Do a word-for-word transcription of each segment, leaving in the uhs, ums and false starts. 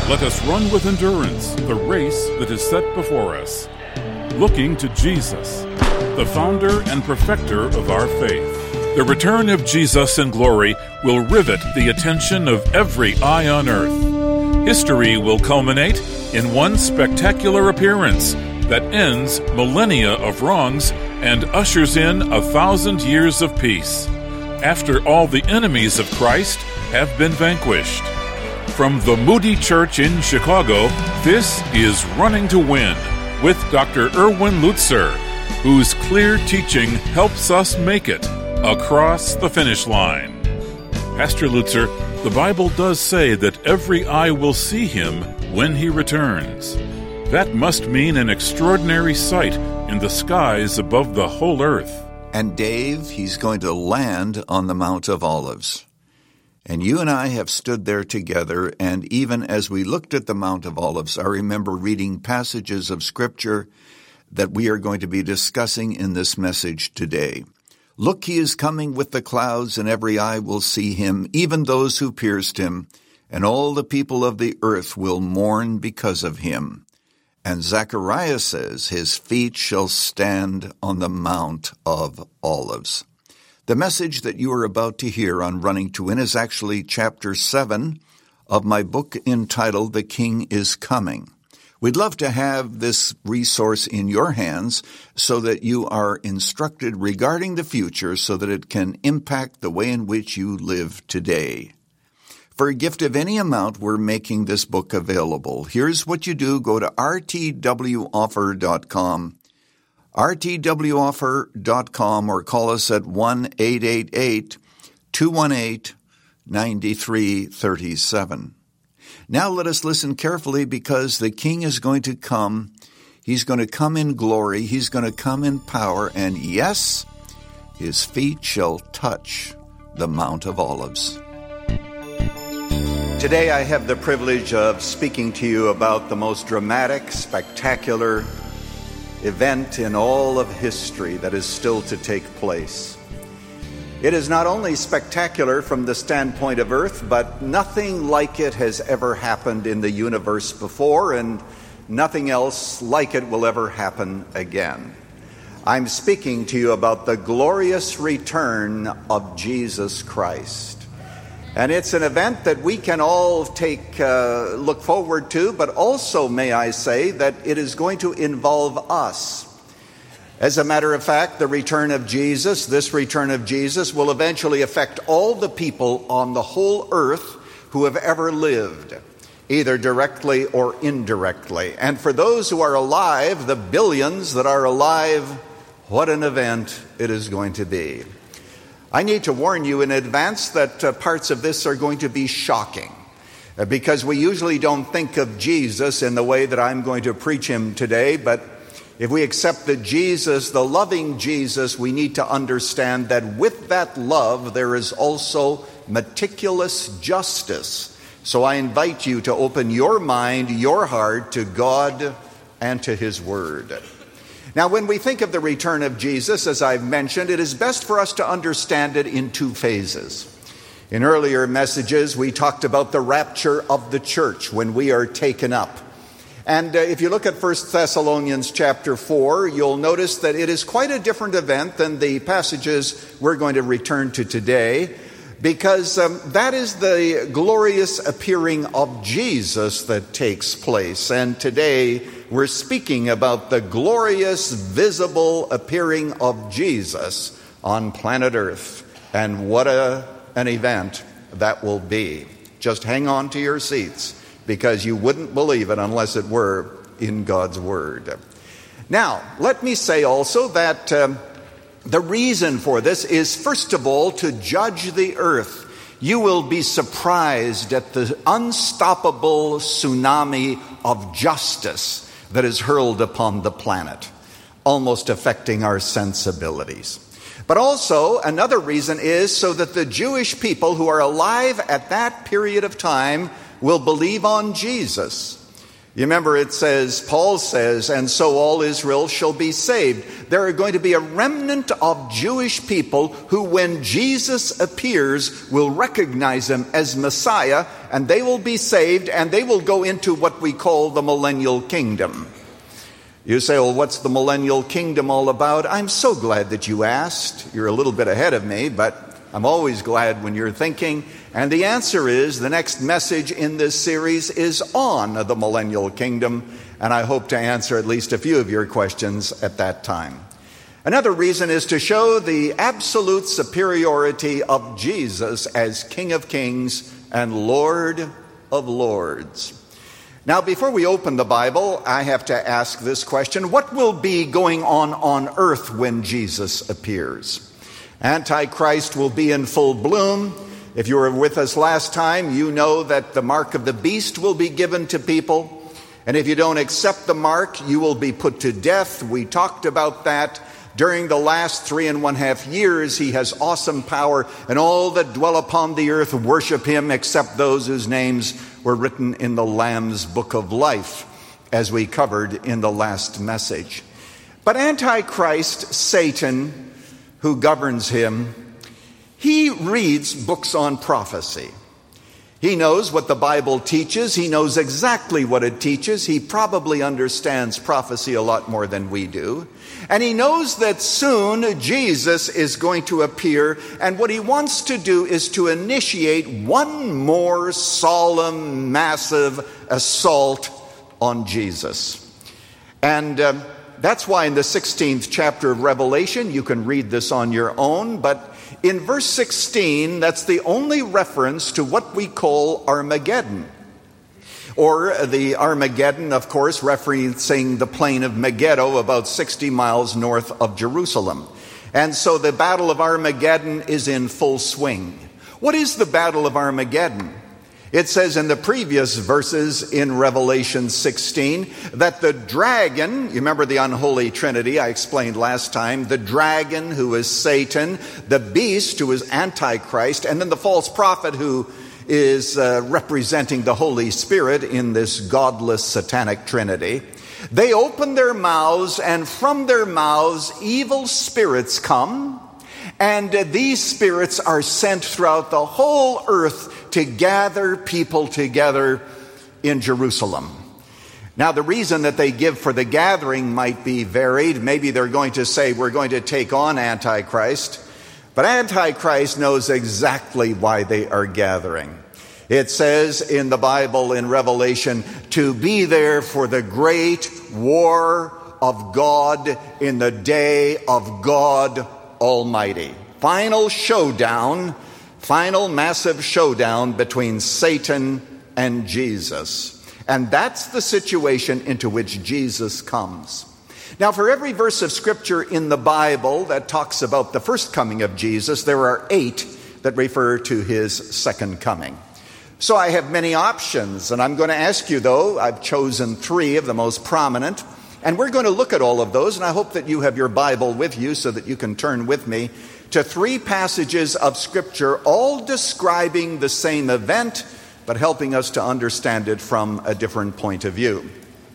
Let us run with endurance the race that is set before us, looking to Jesus, the founder and perfecter of our faith. The return of Jesus in glory will rivet the attention of every eye on earth. History will culminate in one spectacular appearance that ends millennia of wrongs and ushers in a thousand years of peace, after all the enemies of Christ have been vanquished. From the Moody Church in Chicago, this is Running to Win with Doctor Erwin Lutzer, whose clear teaching helps us make it across the finish line. Pastor Lutzer, the Bible does say that every eye will see him when he returns. That must mean an extraordinary sight in the skies above the whole earth. And Dave, he's going to land on the Mount of Olives. And you and I have stood there together, and even as we looked at the Mount of Olives, I remember reading passages of Scripture that we are going to be discussing in this message today. Look, he is coming with the clouds, and every eye will see him, even those who pierced him, and all the people of the earth will mourn because of him. And Zechariah says, his feet shall stand on the Mount of Olives. The message that you are about to hear on Running to Win is actually chapter seven of my book entitled The King is Coming. We'd love to have this resource in your hands so that you are instructed regarding the future so that it can impact the way in which you live today. For a gift of any amount, we're making this book available. Here's what you do. Go to r t w offer dot com, r t w offer dot com, or call us at one eight eight eight, two one eight, nine three three seven. Now let us listen carefully, because the King is going to come. He's going to come in glory. He's going to come in power. And yes, his feet shall touch the Mount of Olives. Today I have the privilege of speaking to you about the most dramatic, spectacular event in all of history that is still to take place. It is not only spectacular from the standpoint of Earth, but nothing like it has ever happened in the universe before, and nothing else like it will ever happen again. I'm speaking to you about the glorious return of Jesus Christ. And it's an event that we can all take, uh, look forward to, but also, may I say, that it is going to involve us. As a matter of fact, the return of Jesus, this return of Jesus, will eventually affect all the people on the whole earth who have ever lived, either directly or indirectly. And for those who are alive, the billions that are alive, what an event it is going to be. I need to warn you in advance that uh, parts of this are going to be shocking, uh, because we usually don't think of Jesus in the way that I'm going to preach him today. But if we accept that Jesus, the loving Jesus, we need to understand that with that love there is also meticulous justice. So I invite you to open your mind, your heart to God and to his word. Now, when we think of the return of Jesus, as I've mentioned, it is best for us to understand it in two phases. In earlier messages, we talked about the rapture of the church when we are taken up. And uh, if you look at First Thessalonians chapter four, you'll notice that it is quite a different event than the passages we're going to return to today, because um, that is the glorious appearing of Jesus that takes place. And today we're speaking about the glorious visible appearing of Jesus on planet Earth. And what a, an event that will be. Just hang on to your seats, because you wouldn't believe it unless it were in God's Word. Now, let me say also that um, the reason for this is, first of all, to judge the earth. You will be surprised at the unstoppable tsunami of justice that is hurled upon the planet, almost affecting our sensibilities. But also, another reason is so that the Jewish people who are alive at that period of time will believe on Jesus. You remember it says, Paul says, and so all Israel shall be saved. There are going to be a remnant of Jewish people who, when Jesus appears, will recognize him as Messiah, and they will be saved, and they will go into what we call the millennial kingdom. You say, well, what's the millennial kingdom all about? I'm so glad that you asked. You're a little bit ahead of me, but I'm always glad when you're thinking. And the answer is, the next message in this series is on the millennial kingdom, and I hope to answer at least a few of your questions at that time. Another reason is to show the absolute superiority of Jesus as King of Kings and Lord of Lords. Now, before we open the Bible, I have to ask this question: what will be going on on earth when Jesus appears? Antichrist will be in full bloom. If you were with us last time, you know that the mark of the beast will be given to people. And if you don't accept the mark, you will be put to death. We talked about that. During the last three and one half years, he has awesome power, and all that dwell upon the earth worship him, except those whose names were written in the Lamb's book of life, as we covered in the last message. But Antichrist, Satan, who governs him, he reads books on prophecy. He knows what the Bible teaches. He knows exactly what it teaches. He probably understands prophecy a lot more than we do. And he knows that soon Jesus is going to appear, and what he wants to do is to initiate one more solemn, massive assault on Jesus. And uh, that's why in the sixteenth chapter of Revelation, you can read this on your own, but in verse sixteen, that's the only reference to what we call Armageddon. Or the Armageddon, of course, referencing the plain of Megiddo, about sixty miles north of Jerusalem. And so the Battle of Armageddon is in full swing. What is the Battle of Armageddon? It says in the previous verses in Revelation sixteen that the dragon, you remember the unholy trinity I explained last time, the dragon who is Satan, the beast who is Antichrist, and then the false prophet who is uh, representing the Holy Spirit in this godless satanic trinity. They open their mouths, and from their mouths evil spirits come, and uh, these spirits are sent throughout the whole earth to gather people together in Jerusalem. Now, the reason that they give for the gathering might be varied. Maybe they're going to say, we're going to take on Antichrist. But Antichrist knows exactly why they are gathering. It says in the Bible in Revelation, to be there for the great war of God in the day of God Almighty. Final showdown, final massive showdown between Satan and Jesus. And that's the situation into which Jesus comes. Now, for every verse of Scripture in the Bible that talks about the first coming of Jesus, there are eight that refer to his second coming. So I have many options, and I'm going to ask you, though, I've chosen three of the most prominent, and we're going to look at all of those, and I hope that you have your Bible with you so that you can turn with me to three passages of Scripture, all describing the same event, but helping us to understand it from a different point of view.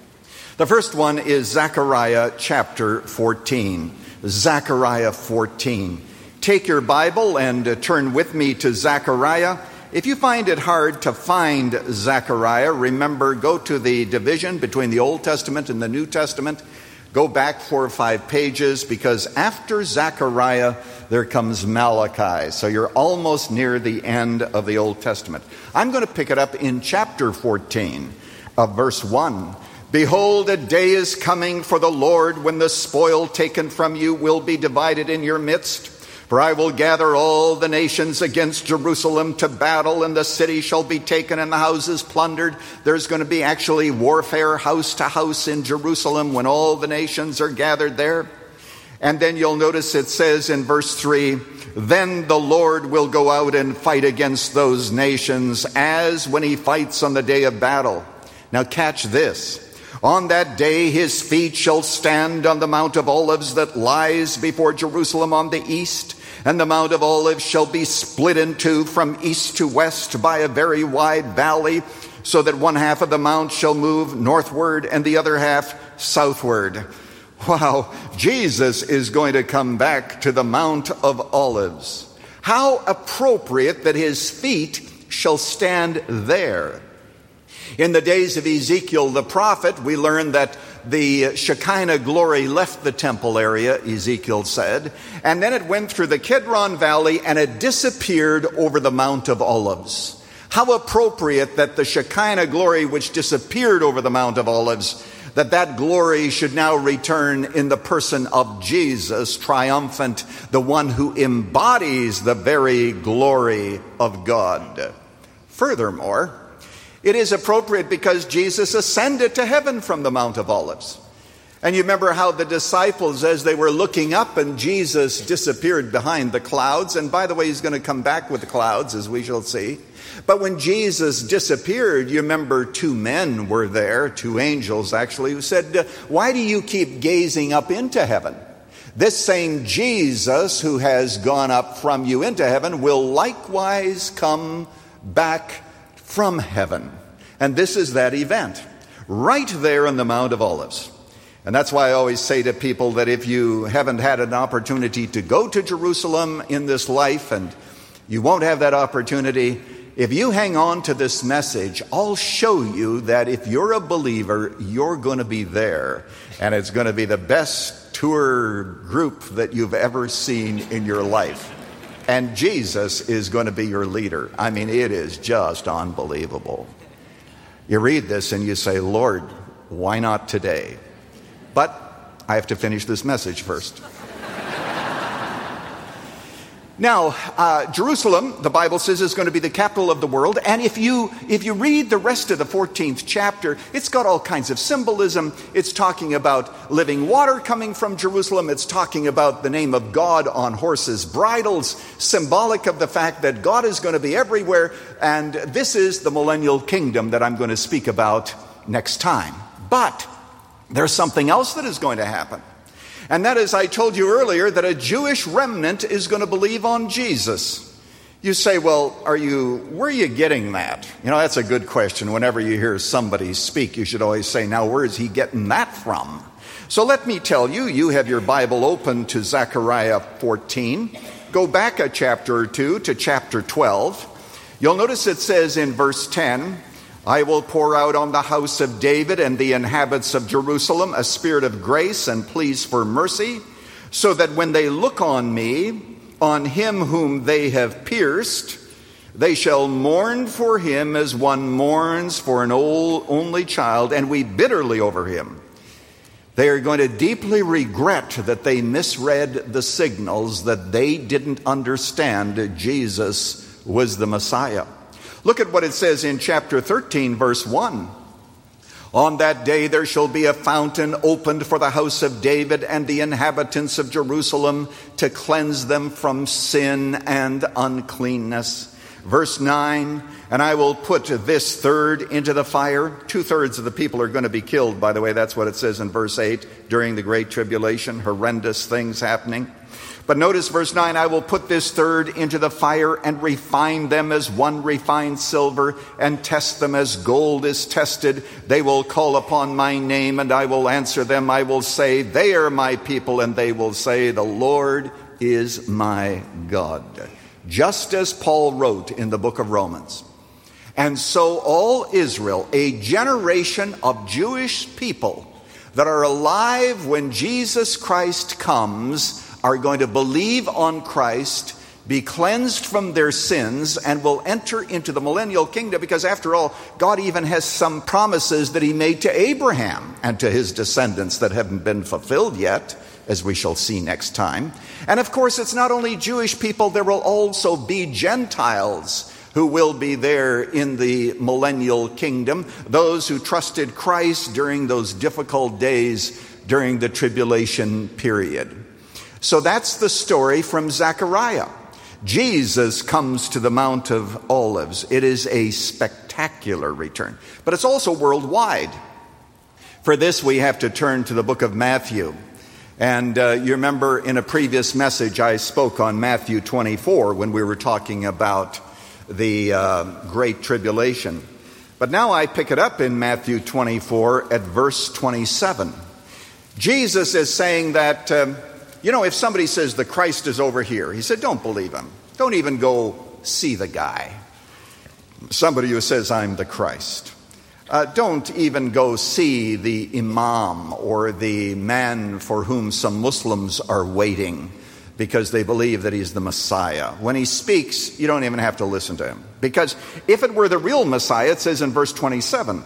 The first one is Zechariah chapter fourteen. Zechariah fourteen. Take your Bible and uh, turn with me to Zechariah. If you find it hard to find Zechariah, remember, go to the division between the Old Testament and the New Testament. Go back four or five pages, because after Zechariah, there comes Malachi. So you're almost near the end of the Old Testament. I'm going to pick it up in chapter fourteen of verse one. Behold, a day is coming for the Lord when the spoil taken from you will be divided in your midst. For I will gather all the nations against Jerusalem to battle, and the city shall be taken and the houses plundered. There's going to be actually warfare house to house in Jerusalem when all the nations are gathered there. And then you'll notice it says in verse three, then the Lord will go out and fight against those nations as when he fights on the day of battle. Now catch this. On that day his feet shall stand on the Mount of Olives that lies before Jerusalem on the east, and the Mount of Olives shall be split in two from east to west by a very wide valley. so that one half of the mount shall move northward and the other half southward. Wow, Jesus is going to come back to the Mount of Olives. How appropriate that his feet shall stand there. In the days of Ezekiel the prophet, we learn that the Shekinah glory left the temple area, Ezekiel said, and then it went through the Kidron Valley and it disappeared over the Mount of Olives. How appropriate that the Shekinah glory which disappeared over the Mount of Olives, that that glory should now return in the person of Jesus, triumphant, the one who embodies the very glory of God. Furthermore, it is appropriate because Jesus ascended to heaven from the Mount of Olives. And you remember how the disciples, as they were looking up and Jesus disappeared behind the clouds, and by the way, he's going to come back with the clouds, as we shall see. But when Jesus disappeared, you remember two men were there, two angels actually, who said, "Why do you keep gazing up into heaven? This same Jesus who has gone up from you into heaven will likewise come back from heaven." And this is that event, right there on the Mount of Olives. And that's why I always say to people that if you haven't had an opportunity to go to Jerusalem in this life, and you won't have that opportunity, if you hang on to this message, I'll show you that if you're a believer, you're going to be there. And it's going to be the best tour group that you've ever seen in your life. And Jesus is going to be your leader. I mean, it is just unbelievable. You read this and you say, "Lord, why not today?" But I have to finish this message first. Now, uh, Jerusalem, the Bible says, is going to be the capital of the world. And if you if you read the rest of the fourteenth chapter, it's got all kinds of symbolism. It's talking about living water coming from Jerusalem. It's talking about the name of God on horses' bridles, symbolic of the fact that God is going to be everywhere. And this is the millennial kingdom that I'm going to speak about next time. But there's something else that is going to happen. And that is, I told you earlier, that a Jewish remnant is going to believe on Jesus. You say, well, are you, where are you getting that? You know, that's a good question. Whenever you hear somebody speak, you should always say, now, where is he getting that from? So let me tell you, you have your Bible open to Zechariah fourteen. Go back a chapter or two to chapter twelve. You'll notice it says in verse ten, "I will pour out on the house of David and the inhabitants of Jerusalem a spirit of grace and pleas for mercy, so that when they look on me, on him whom they have pierced, they shall mourn for him as one mourns for an old only child, and weep bitterly over him. They are going to deeply regret that they misread the signals, that they didn't understand Jesus was the Messiah." Look at what it says in chapter thirteen, verse one. "On that day there shall be a fountain opened for the house of David and the inhabitants of Jerusalem to cleanse them from sin and uncleanness." Verse nine, "And I will put this third into the fire." Two-thirds of the people are going to be killed, by the way. That's what it says in verse eight, during the Great Tribulation, horrendous things happening. But notice verse nine, "I will put this third into the fire and refine them as one refines silver and test them as gold is tested. They will call upon my name and I will answer them. I will say, they are my people, and they will say, the Lord is my God." Just as Paul wrote in the book of Romans. And so all Israel, a generation of Jewish people that are alive when Jesus Christ comes, are going to believe on Christ, be cleansed from their sins, and will enter into the millennial kingdom, because after all, God even has some promises that he made to Abraham and to his descendants that haven't been fulfilled yet, as we shall see next time. And of course, it's not only Jewish people, there will also be Gentiles who will be there in the millennial kingdom, those who trusted Christ during those difficult days during the tribulation period. So that's the story from Zechariah. Jesus comes to the Mount of Olives. It is a spectacular return, but it's also worldwide. For this, we have to turn to the book of Matthew. And uh, you remember in a previous message, I spoke on Matthew twenty-four when we were talking about the uh, Great Tribulation. But now I pick it up in Matthew twenty-four at verse twenty-seven. Jesus is saying that, um, you know, if somebody says the Christ is over here, he said, don't believe him. Don't even go see the guy. Somebody who says, I'm the Christ. Uh, don't even go see the imam or the man for whom some Muslims are waiting because they believe that he's the Messiah. When he speaks, you don't even have to listen to him. Because if it were the real Messiah, it says in verse twenty-seven,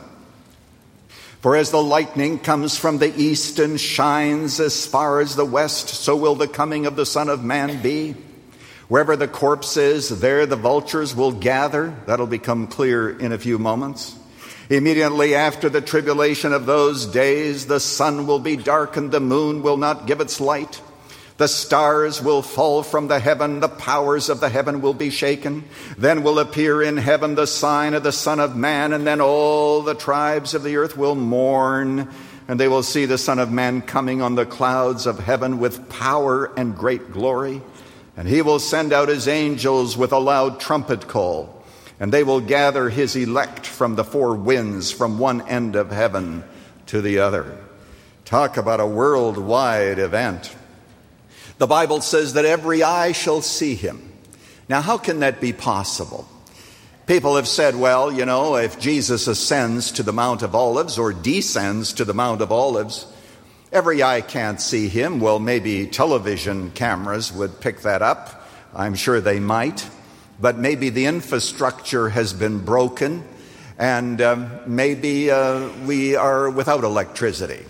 for as the lightning comes from the east and shines as far as the west, so will the coming of the Son of Man be. Wherever the corpse is, there the vultures will gather. That'll become clear in a few moments. Immediately after the tribulation of those days, the sun will be darkened, the moon will not give its light. The stars will fall from the heaven, the powers of the heaven will be shaken. Then will appear in heaven the sign of the Son of Man, and then all the tribes of the earth will mourn, and they will see the Son of Man coming on the clouds of heaven with power and great glory. And he will send out his angels with a loud trumpet call, and they will gather his elect from the four winds, from one end of heaven to the other. Talk about a worldwide event. The Bible says that every eye shall see him. Now, how can that be possible? People have said, well, you know, if Jesus ascends to the Mount of Olives or descends to the Mount of Olives, every eye can't see him. Well, maybe television cameras would pick that up. I'm sure they might. But maybe the infrastructure has been broken, and um, maybe uh, we are without electricity.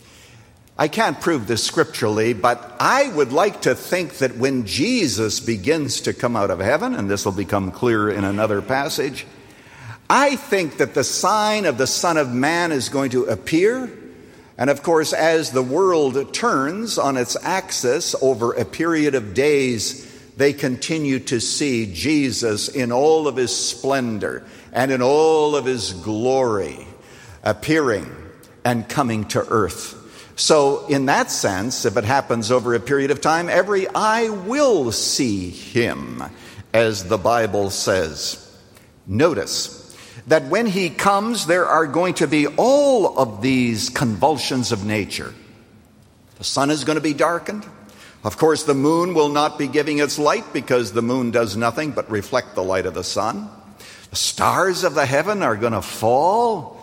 I can't prove this scripturally, but I would like to think that when Jesus begins to come out of heaven, and this will become clear in another passage, I think that the sign of the Son of Man is going to appear. And of course, as the world turns on its axis over a period of days, they continue to see Jesus in all of his splendor and in all of his glory appearing and coming to earth. So in that sense, if it happens over a period of time, every eye will see him, as the Bible says. Notice that when he comes, there are going to be all of these convulsions of nature. The sun is going to be darkened. Of course, the moon will not be giving its light because the moon does nothing but reflect the light of the sun. The stars of the heaven are going to fall.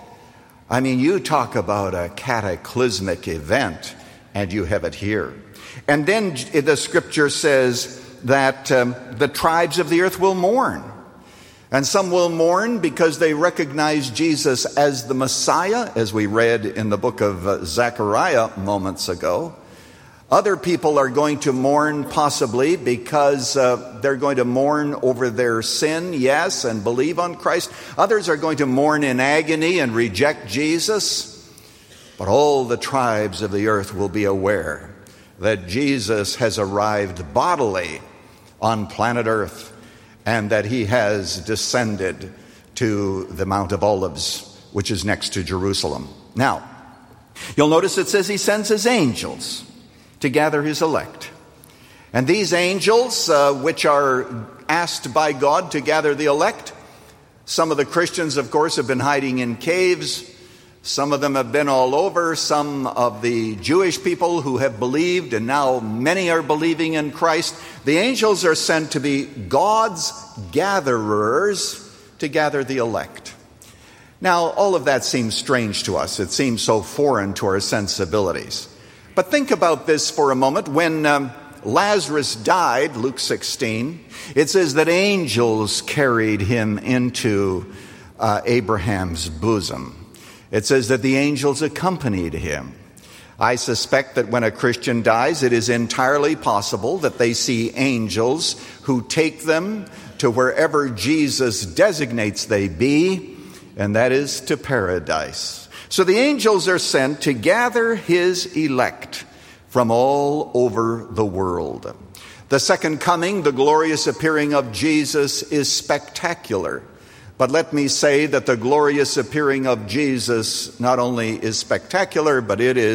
I mean, you talk about a cataclysmic event, and you have it here. And then the scripture says that um, the tribes of the earth will mourn. And some will mourn because they recognize Jesus as the Messiah, as we read in the book of uh, Zechariah moments ago. Other people are going to mourn possibly because uh, they're going to mourn over their sin, yes, and believe on Christ. Others are going to mourn in agony and reject Jesus. But all the tribes of the earth will be aware that Jesus has arrived bodily on planet Earth and that he has descended to the Mount of Olives, which is next to Jerusalem. Now, you'll notice it says he sends his angels to gather his elect. And these angels, uh, which are asked by God to gather the elect, some of the Christians, of course, have been hiding in caves. Some of them have been all over. Some of the Jewish people who have believed, and now many are believing in Christ. The angels are sent to be God's gatherers to gather the elect. Now, all of that seems strange to us. It seems so foreign to our sensibilities. But think about this for a moment. When um, Lazarus died, Luke sixteen, it says that angels carried him into uh, Abraham's bosom. It says that the angels accompanied him. I suspect that when a Christian dies, it is entirely possible that they see angels who take them to wherever Jesus designates they be, and that is to paradise. So the angels are sent to gather his elect from all over the world. The second coming, the glorious appearing of Jesus, is spectacular. But let me say that the glorious appearing of Jesus not only is spectacular, but it is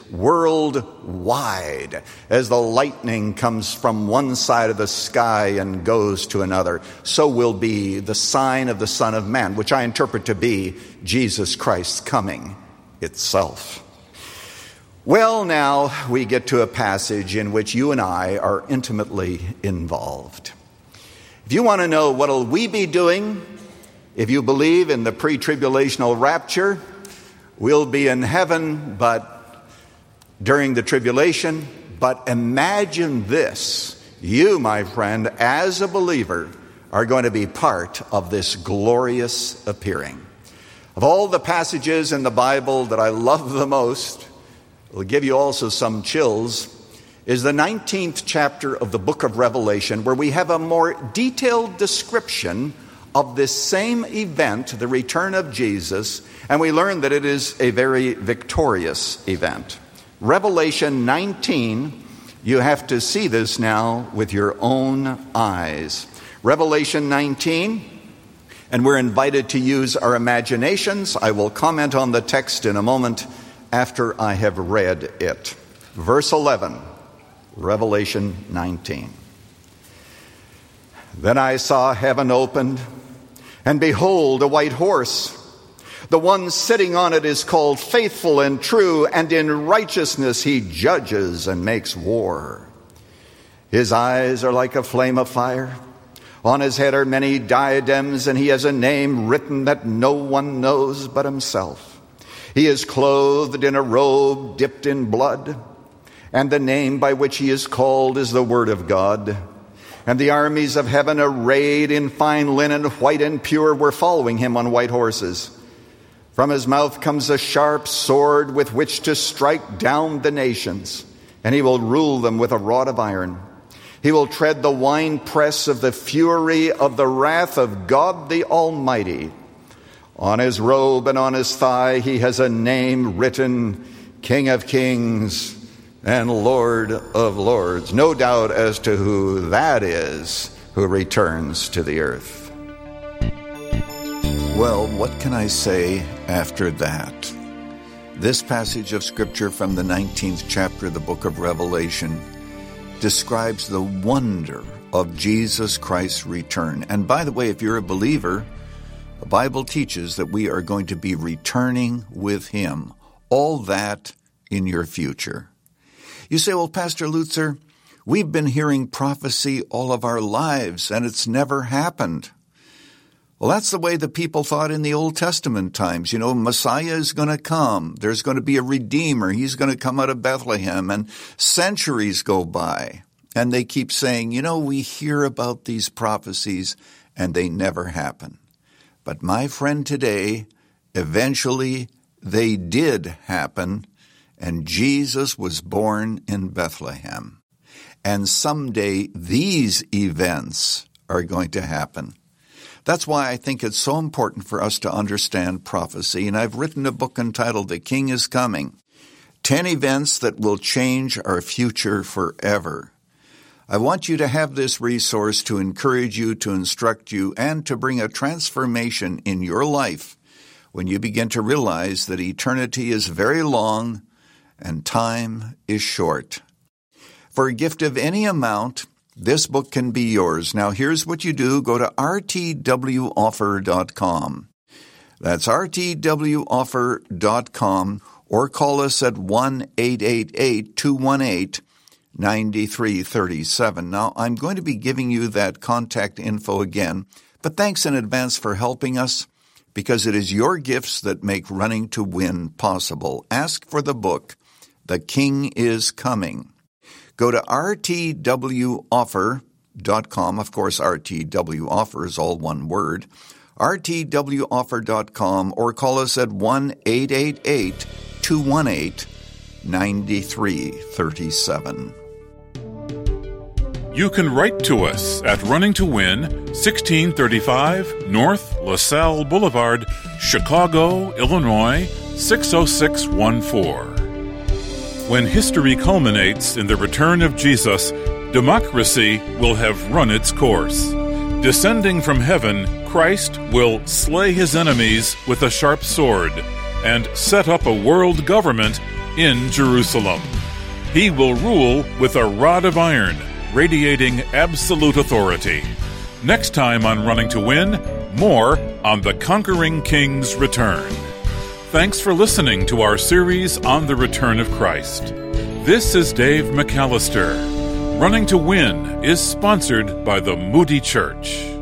worldwide. As the lightning comes from one side of the sky and goes to another, so will be the sign of the Son of Man, which I interpret to be Jesus Christ's coming itself. Well, now we get to a passage in which you and I are intimately involved. If you want to know what will we be doing, if you believe in the pre-tribulational rapture, we'll be in heaven, but during the tribulation. But imagine this. You, my friend, as a believer, are going to be part of this glorious appearing. Of all the passages in the Bible that I love the most, will give you also some chills, is the nineteenth chapter of the book of Revelation, where we have a more detailed description of this same event, the return of Jesus, and we learn that it is a very victorious event. Revelation nineteen, you have to see this now with your own eyes. Revelation nineteen, and we're invited to use our imaginations. I will comment on the text in a moment after I have read it. Verse eleven, Revelation nineteen. Then I saw heaven opened, and behold, a white horse. The one sitting on it is called Faithful and True, and in righteousness he judges and makes war. His eyes are like a flame of fire. On his head are many diadems, and he has a name written that no one knows but himself. He is clothed in a robe dipped in blood, and the name by which he is called is the Word of God. And the armies of heaven, arrayed in fine linen, white and pure, were following him on white horses. From his mouth comes a sharp sword with which to strike down the nations, and he will rule them with a rod of iron. He will tread the winepress of the fury of the wrath of God the Almighty. On his robe and on his thigh he has a name written, King of Kings and Lord of Lords. No doubt as to who that is who returns to the earth. Well, what can I say after that? This passage of Scripture from the nineteenth chapter of the book of Revelation describes the wonder of Jesus Christ's return. And by the way, if you're a believer, the Bible teaches that we are going to be returning with him. All that in your future. You say, well, Pastor Lutzer, we've been hearing prophecy all of our lives, and it's never happened. Well, that's the way the people thought in the Old Testament times. You know, Messiah is going to come. There's going to be a Redeemer. He's going to come out of Bethlehem. And centuries go by, and they keep saying, you know, we hear about these prophecies, and they never happen. But my friend, today, eventually they did happen, and Jesus was born in Bethlehem. And someday these events are going to happen. That's why I think it's so important for us to understand prophecy. And I've written a book entitled The King is Coming, ten Events That Will Change Our Future Forever. I want you to have this resource to encourage you, to instruct you, and to bring a transformation in your life when you begin to realize that eternity is very long and time is short. For a gift of any amount, this book can be yours. Now, here's what you do. Go to r t w offer dot com. That's r t w offer dot com, or call us at one eight eight eight, two one eight, nine three three seven. Now, I'm going to be giving you that contact info again, but thanks in advance for helping us, because it is your gifts that make Running to Win possible. Ask for the book, The King is Coming. Go to r t w offer dot com. Of course, R T W Offer is all one word. r t w offer dot com, or call us at one eight eight eight, two one eight, nine three three seven. You can write to us at Running to Win, sixteen thirty-five North LaSalle Boulevard, Chicago, Illinois, six oh six one four. When history culminates in the return of Jesus, democracy will have run its course. Descending from heaven, Christ will slay his enemies with a sharp sword and set up a world government in Jerusalem. He will rule with a rod of iron, radiating absolute authority. Next time on Running to Win, more on the Conquering King's return. Thanks for listening to our series on the return of Christ. This is Dave McAllister. Running to Win is sponsored by the Moody Church.